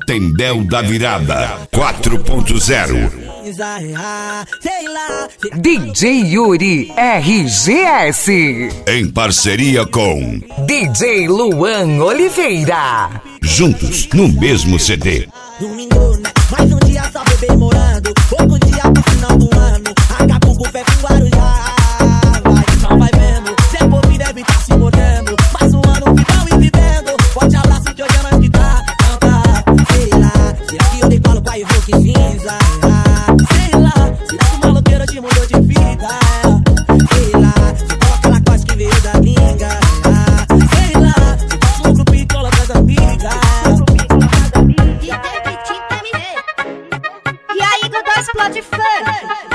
Tendel da Virada 4.0. DJ Yuri RGS, em parceria com DJ Luan Oliveira. Juntos no mesmo CD. Domingo, né? Mais um dia só bebê morando. Pouco dia pro final do ano. Acapulco, fé com Guarujá. Vai, não vai vendo. Seu povo deve estar se mordendo. Mais um ano final e vivendo. Forte abraço que hoje é nós que tá. Sei lá, será que eu decolo com a Evoque cinza? Sei lá, será que o maloqueiro te mudou de vida? Sei lá, se coloca aquela coisa que veio da gringa. Sei lá, se passa um grupo e coloca as amigas. E aí, Godó explode funk.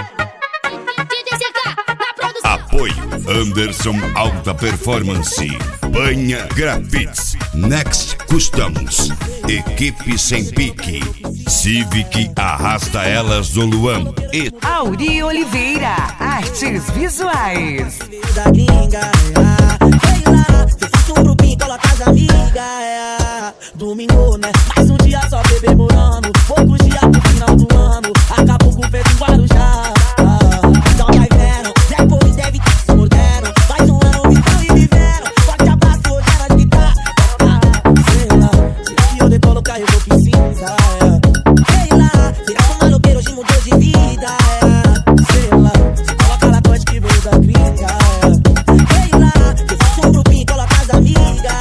Apoio Anderson Alta Performance, Banha Grafits, Next Customs, Equipe Sem Pique, Civic Arrasta Elas do Luan e Auri Oliveira, artes visuais. Da gringa, sei lá, se faça um grupinho, coloca as amigas. Domingo, né? Mais um dia só bebê morando. Poucos dias pro final do ano. Acapulco, feito em Guarujá. Então vai vendo, Zé Povo deve estar se mordendo. Mais um ano vivendo e vivendo. Forte abraço, hoje é nós que tá. Sei lá, será que eu decolo com a Evoque cinza? Sei lá, será que o maloqueiro hoje mudou de vida? Sei lá, se coloca na coisa que veio da gringa. Sei lá, se faça um grupinho, coloca as amigas.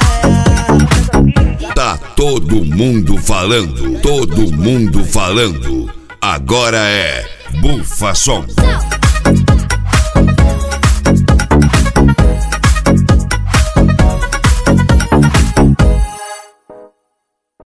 tá todo mundo falando, todo mundo falando. Agora é Bufa Som.